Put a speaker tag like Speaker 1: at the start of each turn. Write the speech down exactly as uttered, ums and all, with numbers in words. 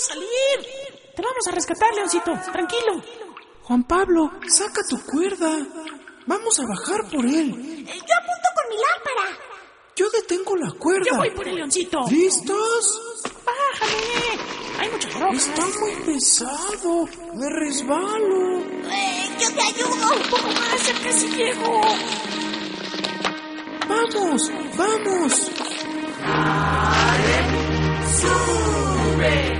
Speaker 1: a salir. Te vamos a rescatar, Leoncito. Tranquilo.
Speaker 2: Juan Pablo, saca tu cuerda. Vamos a bajar por él.
Speaker 3: Yo apunto con mi lámpara.
Speaker 2: Yo detengo la cuerda.
Speaker 1: Yo voy por el Leoncito.
Speaker 2: ¿Listos?
Speaker 1: Bájale. Hay mucha ropa.
Speaker 2: Está muy pesado. Me resbalo.
Speaker 3: Eh, yo te ayudo.
Speaker 1: Un poco más, ya casi llego.
Speaker 2: ¡Vamos! ¡Vamos!
Speaker 4: ¡Sube!